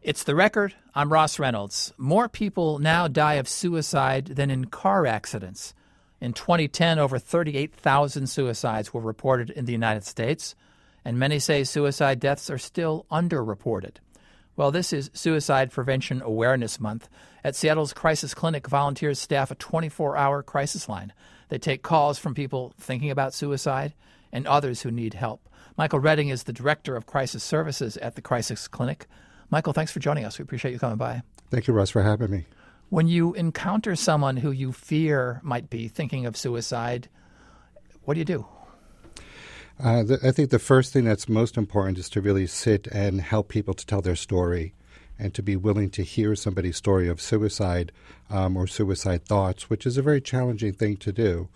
It's The Record. I'm Ross Reynolds. More people now die of suicide than in car accidents. In 2010, over 38,000 suicides were reported in the United States, and many say suicide deaths are still underreported. Well, this is Suicide Prevention Awareness Month. At Seattle's Crisis Clinic, volunteers staff a 24-hour crisis line. They take calls from people thinking about suicide and others who need help. Michael Redding is the Director of Crisis Services at the Crisis Clinic. Michael, thanks for joining us. We appreciate you coming by. Thank you, Russ, for having me. When you encounter someone who you fear might be thinking of suicide, what do you do? I think the first thing that's most important is to really sit and help people to tell their story and to be willing to hear somebody's story of suicide or suicide thoughts, which is a very challenging thing to do.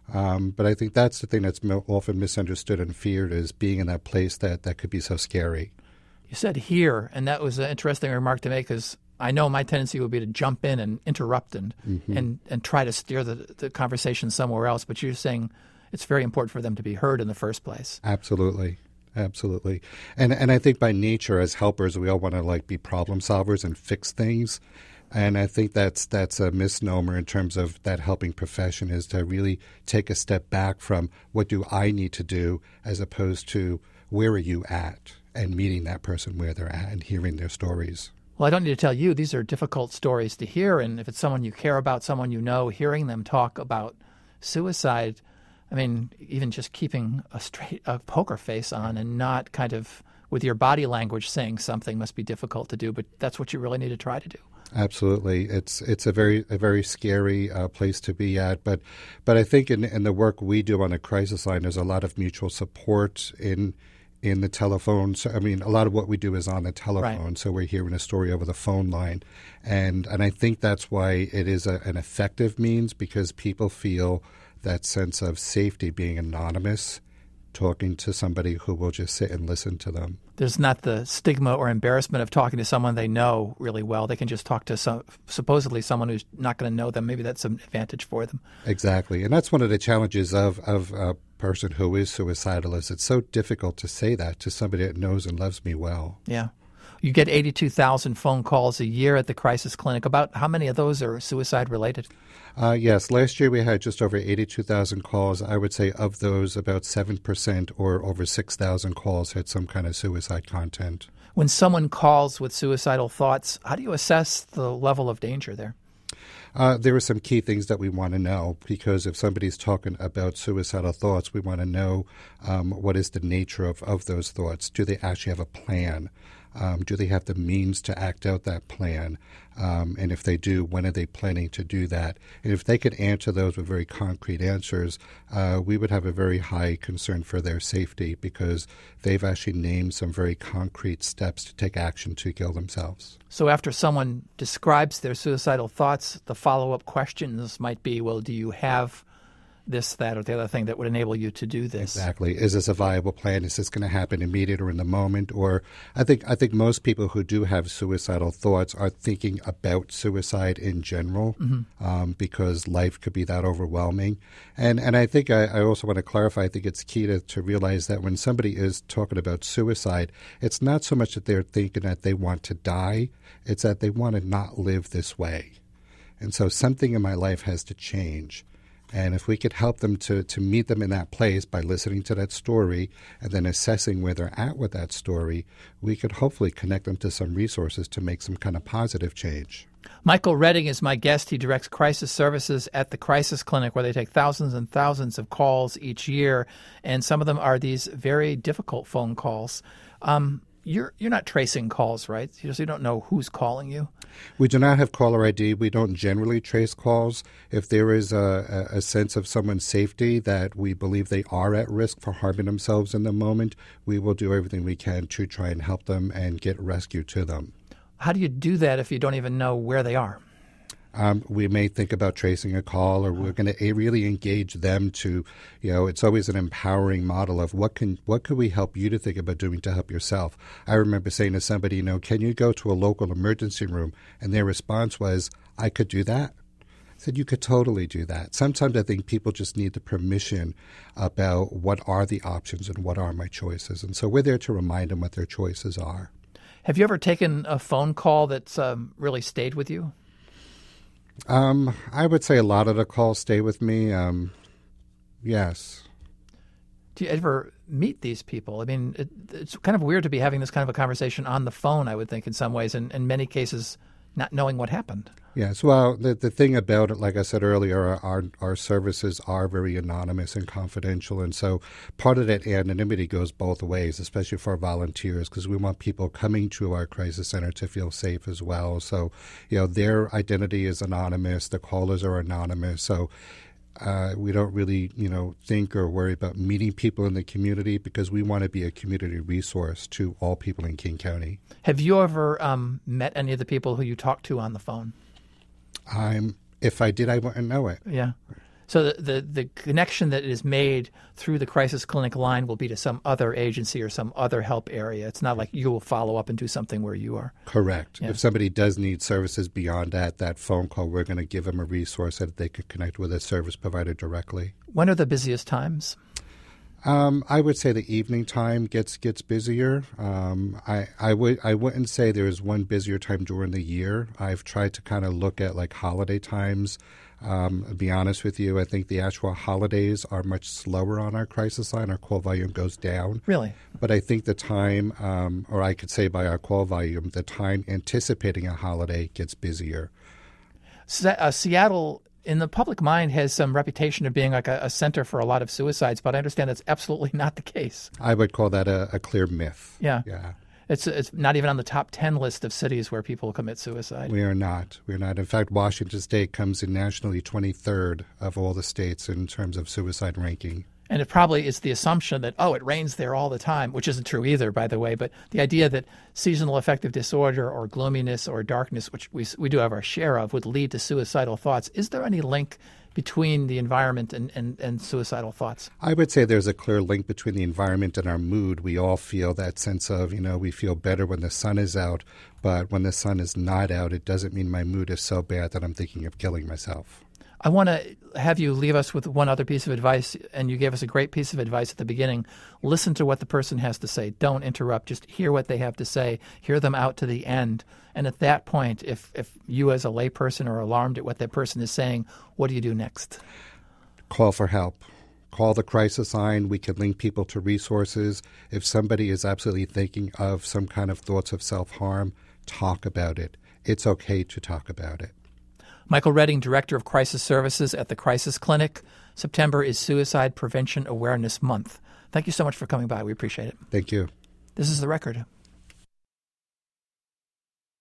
But I think that's the thing that's often misunderstood and feared, is being in that place that could be so scary. You said here, and that was an interesting remark to make, because I know my tendency would be to jump in and interrupt and try to steer the conversation somewhere else. But you're saying it's very important for them to be heard in the first place. Absolutely. Absolutely. And I think by nature as helpers, we all want to be problem solvers and fix things. And I think that's a misnomer in terms of that helping profession, is to really take a step back from what do I need to do as opposed to where are you at, and meeting that person where they're at and hearing their stories. Well, I don't need to tell you, these are difficult stories to hear. And if it's someone you care about, someone you know, hearing them talk about suicide, I mean, even just keeping a poker face on and not kind of with your body language saying something must be difficult to do, but that's what you really need to try to do. Absolutely. It's a very scary place to be at. But I think in the work we do on the crisis line, there's a lot of mutual support in the telephone. So, I mean, a lot of what we do is on the telephone. Right. So we're hearing a story over the phone line. And I think that's why it is an effective means, because people feel that sense of safety being anonymous, talking to somebody who will just sit and listen to them. There's not the stigma or embarrassment of talking to someone they know really well. They can just talk to supposedly someone who's not going to know them. Maybe that's an advantage for them. Exactly. And that's one of the challenges of a person who is suicidal, is it's so difficult to say that to somebody that knows and loves me well. Yeah. You get 82,000 phone calls a year at the Crisis Clinic. About how many of those are suicide-related? Yes. Last year we had just over 82,000 calls. I would say of those, about 7% or over 6,000 calls had some kind of suicide content. When someone calls with suicidal thoughts, how do you assess the level of danger there? There are some key things that we want to know, because if somebody's talking about suicidal thoughts, we want to know what is the nature of those thoughts. Do they actually have a plan? Do they have the means to act out that plan? And if they do, when are they planning to do that? And if they could answer those with very concrete answers, we would have a very high concern for their safety, because they've actually named some very concrete steps to take action to kill themselves. So after someone describes their suicidal thoughts, the follow-up questions might be, well, do you have this, that, or the other thing that would enable you to do this? Exactly. Is this a viable plan? Is this going to happen immediate or in the moment? Or I think most people who do have suicidal thoughts are thinking about suicide in general, because life could be that overwhelming. And I think I also want to clarify, I think it's key to realize that when somebody is talking about suicide, it's not so much that they're thinking that they want to die, it's that they want to not live this way. And so something in my life has to change. And if we could help them to meet them in that place by listening to that story and then assessing where they're at with that story, we could hopefully connect them to some resources to make some kind of positive change. Michael Redding is my guest. He directs crisis services at the Crisis Clinic, where they take thousands and thousands of calls each year, and some of them are these very difficult phone calls. You're not tracing calls, right? You don't know who's calling you? We do not have caller ID. We don't generally trace calls. If there is a sense of someone's safety that we believe they are at risk for harming themselves in the moment, we will do everything we can to try and help them and get rescue to them. How do you do that if you don't even know where they are? We may think about tracing a call, or we're going to really engage them to, it's always an empowering model of what could we help you to think about doing to help yourself. I remember saying to somebody, can you go to a local emergency room? And their response was, I could do that. I said, you could totally do that. Sometimes I think people just need the permission about what are the options and what are my choices. And so we're there to remind them what their choices are. Have you ever taken a phone call that's really stayed with you? I would say a lot of the calls stay with me. Yes. Do you ever meet these people? I mean, it's kind of weird to be having this kind of a conversation on the phone, I would think, in some ways, and in many cases, not knowing what happened. Yes. Well, the thing about it, like I said earlier, our services are very anonymous and confidential. And so part of that anonymity goes both ways, especially for volunteers, because we want people coming to our crisis center to feel safe as well. So, their identity is anonymous. The callers are anonymous. So we don't really, think or worry about meeting people in the community because we want to be a community resource to all people in King County. Have you ever met any of the people who you talked to on the phone? If I did, I wouldn't know it. Yeah. So the connection that is made through the crisis clinic line will be to some other agency or some other help area. It's not like you will follow up and do something where you are. Correct. Yeah. If somebody does need services beyond that phone call, we're going to give them a resource that they can connect with a service provider directly. When are the busiest times? I would say the evening time gets busier. I wouldn't say there is one busier time during the year. I've tried to kind of look at like holiday times. To be honest with you, I think the actual holidays are much slower on our crisis line. Our call volume goes down. Really? But I think the time, or I could say by our call volume, the time anticipating a holiday gets busier. Seattle, in the public mind, has some reputation of being like a center for a lot of suicides, but I understand that's absolutely not the case. I would call that a clear myth. Yeah. Yeah. It's not even on the top 10 list of cities where people commit suicide. We are not. We're not. In fact, Washington State comes in nationally 23rd of all the states in terms of suicide ranking. And it probably is the assumption that, it rains there all the time, which isn't true either, by the way. But the idea that seasonal affective disorder or gloominess or darkness, which we do have our share of, would lead to suicidal thoughts. Is there any link between the environment and suicidal thoughts? I would say there's a clear link between the environment and our mood. We all feel that sense of, we feel better when the sun is out. But when the sun is not out, it doesn't mean my mood is so bad that I'm thinking of killing myself. I want to have you leave us with one other piece of advice, and you gave us a great piece of advice at the beginning. Listen to what the person has to say. Don't interrupt. Just hear what they have to say. Hear them out to the end. And at that point, if you as a layperson are alarmed at what that person is saying, what do you do next? Call for help. Call the crisis line. We can link people to resources. If somebody is absolutely thinking of some kind of thoughts of self-harm, talk about it. It's okay to talk about it. Michael Redding, Director of Crisis Services at the Crisis Clinic. September is Suicide Prevention Awareness Month. Thank you so much for coming by. We appreciate it. Thank you. This is The Record.